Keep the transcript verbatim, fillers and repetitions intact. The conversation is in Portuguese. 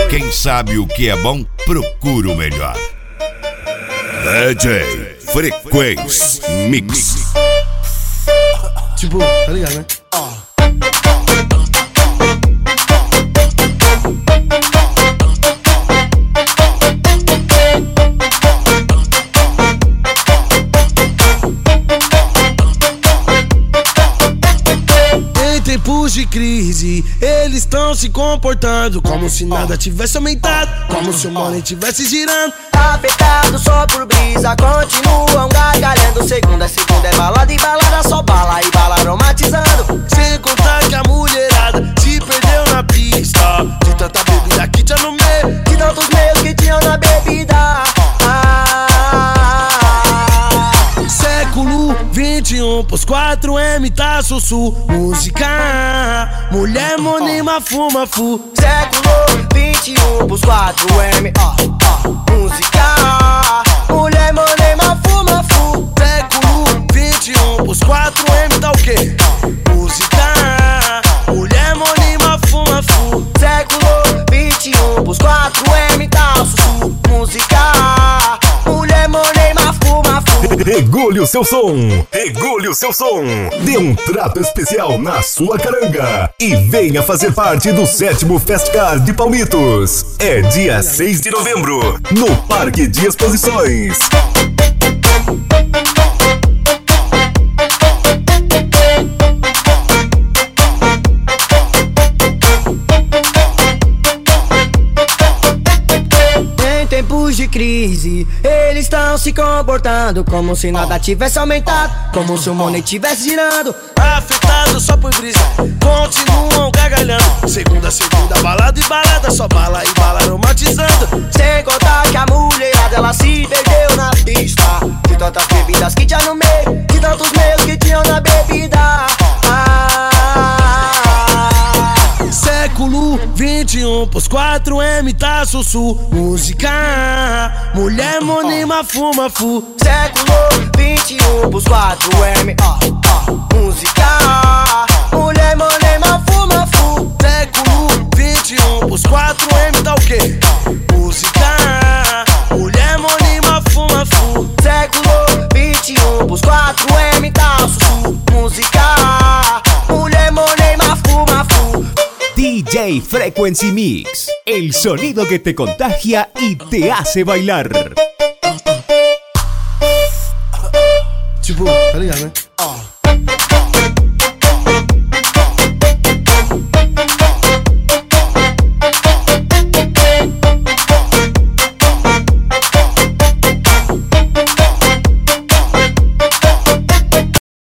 Quem sabe o que é bom, procura o melhor. D J Frequência Mix. Tipo, tá ligado, né? Tempos de crise, eles estão se comportando como se nada tivesse aumentado, como se o money tivesse girando. Afetado só por brisa, continuam gargalhando. Segunda, segunda é balada e balada, só bala e bala aromatizando. Sem contar que a mulherada se perdeu na pista, de tanta bebida que tinha no meio, de tantos meios que tinham na bebida. Ah, século vinte e um, pros quatro M tá sussu. Música, mulher, money, mafu, mafu. século vinte e um, pros quatro M, ó, ó. Música, mulher, money, mafu, mafu. Século vinte e um, pros quatro M tá o quê? Música, mulher, money, mafu, mafu. século vinte e um, pros quatro M tá sussu. Música, mulher, money, mafu, mafu. Regule o seu som, regule o seu som. Dê um trato especial na sua caranga e venha fazer parte do sétimo Festcar de Palmitos. É dia seis de novembro, no Parque de Exposições. Tempos de crise, eles estão se comportando como se nada tivesse aumentado, como se o money tivesse girando. Afetado só por brisa, continuam gargalhando. Segunda, segunda, balada e balada, só bala e bala aromatizando. Sem contar que a mulherada, ela se perdeu na pista, de tantas bebidas que tinha no meio, de tantos meios que tinham na bebida. Ah, século vinte e um, pros quatro M tá sussu. Música, mulher, money, mafu, mafu. século vinte e um, pros quatro M, ó, ó. Música, mulher, money, mafu, mafu. Século vinte e um, pros quatro M tá o quê? Música, mulher, money, mafu, mafu. século vinte e um, pros quatro M tá sussu. Música, mulher, money, mafu, mafu. D J Frequency Mix, el sonido que te contagia y te hace bailar. Tipo, tá ligado, né?